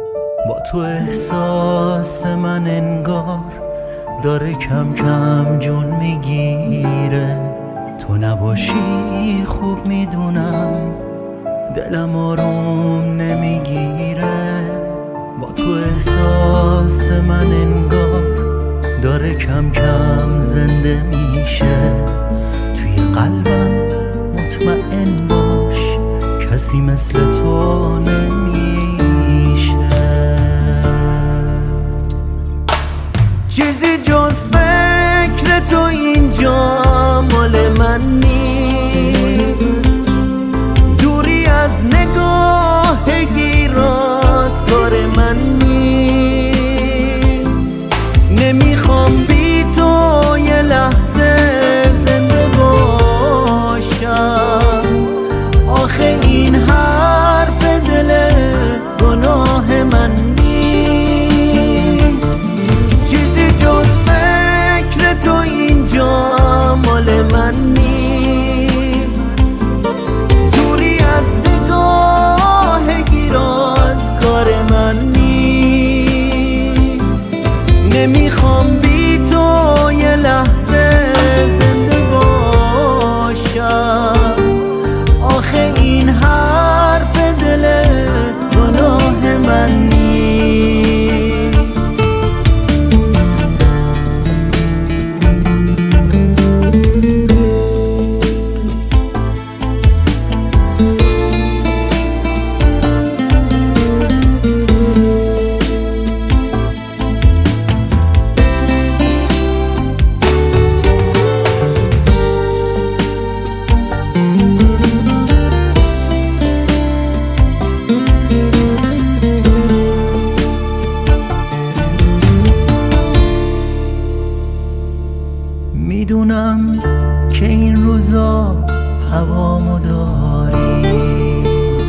با تو احساس من انگار داره کم کم جون میگیره. تو نباشی خوب میدونم دلم آروم نمیگیره. با تو احساس من انگار داره کم کم زنده میشه. توی قلبم مطمئن باش کسی مثل تو نمیشه. چیزی جز فکر تو اینجا مال من نیست. دوری از نگاه گیرات کار من نیست. نمیخوام بی تو یه لحظه زنده باشم. آخه این حرف دل گناه من نیست. چیزی جز فکر تو اینجا مال من نیست. دوری از نگاه گیرات کار من نیست. نمیخوام بی تو یه لحظه زنده باشم. آخه این حرف دل گناه من نیست. میدونم که این روزا هوامو داری.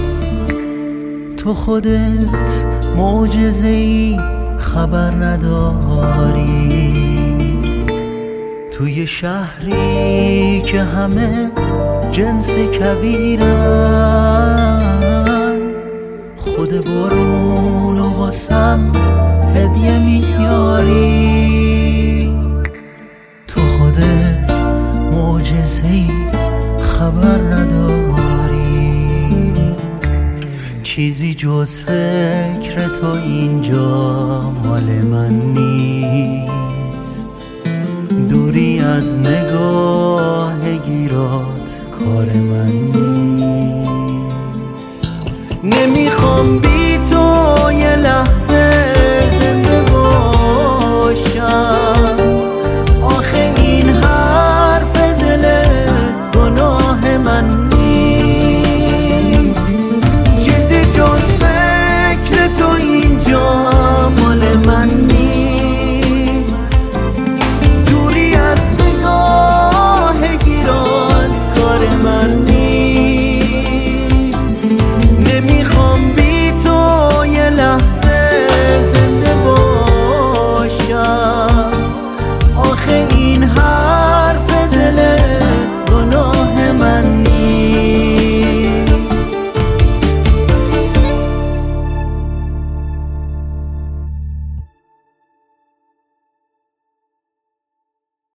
تو خودت معجزه‌ای خبر نداری. توی شهری که همه جنس کویرن، خود بارونو واسم هدیه میاری. معجزه‌ای خبر نداری. چیزی جز فکر تو اینجا مال من نیست. دوری از نگاه گیرات کار من نیست. نمیخوام بی تو یه لحظه